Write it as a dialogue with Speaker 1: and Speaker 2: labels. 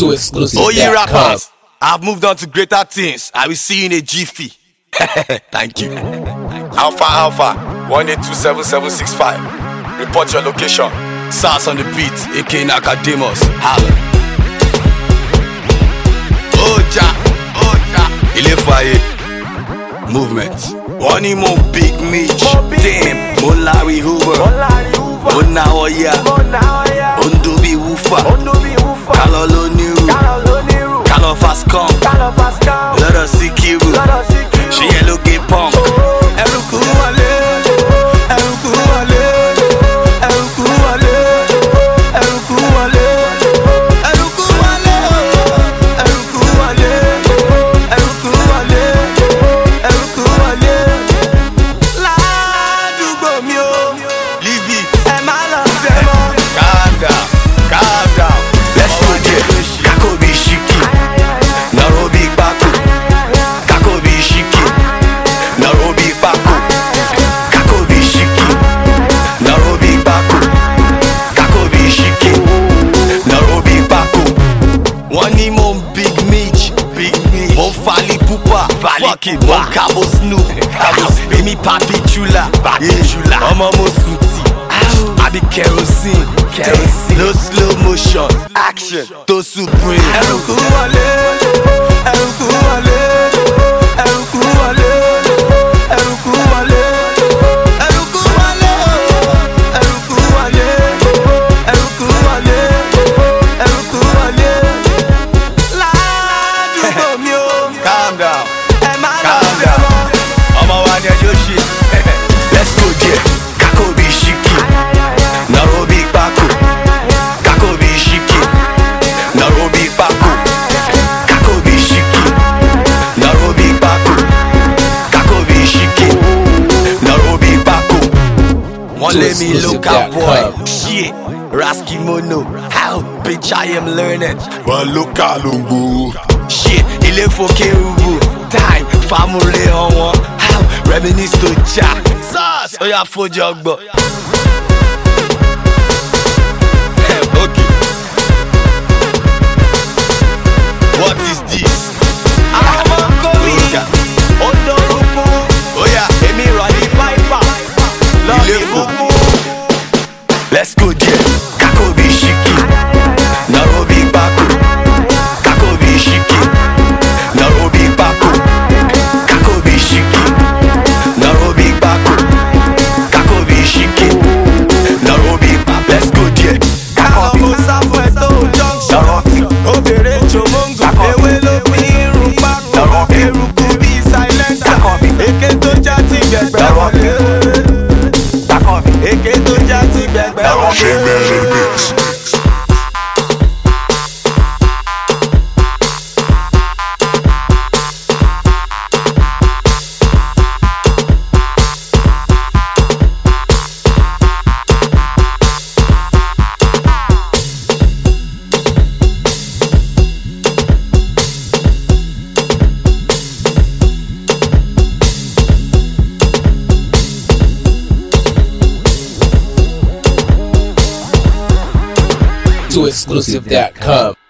Speaker 1: to exclusive.
Speaker 2: Oh, ye rappers, I've moved on to greater things. I will see you in a jiffy. Thank you. Alpha, 1827765. Report your location. SARS on the beat, AK Nakademus. Holla. Oja. Ilefaye. Movement. One more big Mitch. Damn. Mon Larry Hoover. Mon Naoya. Ondobi Woofa. Kalolo Niru. Kalo Fast Come. Let us see Kiru. She yellow gay punk. Eruku wale. Fuck it, Mon Cabo Snoop, Amy Papi Chula, Omo Mosuti, I be kerosene, no slow motion, action, to supreme. Eruku wale. Calm down. Let's go there. Kakobi Shiki. Nairobi Bako. Kakobi Shiki. Nairobi Bako. Kakobi Shiki. Nairobi Bako. Kakobi Shiki. Nairobi Bako. One let me look out, boy. Shit. Rasky Mono. How bitch I am learning.
Speaker 3: But look at Lungu.
Speaker 2: Shit. Il faut Kerubu. Time. Family on one. Reminisce to Jack. SARS. Oh yeah, for jogbo. Okay. What is this? Oh yeah, Emi Rally Piper. Let's go there. Kakobi Shiki. Nairobi Bako. Kakobi Shiki. Nairobi Bako. Kakobi Shiki. Nairobi Bako. Kakobi Shiki. Nairobi Bako. Let's go there. Kakobi. Obere Chomongo. Ewelo Miru Bako. Eruku bi silencer. Eke to jati gbẹgbẹ wọlé. Eke to jati gbẹgbẹ wọlé.
Speaker 1: To exclusive.com.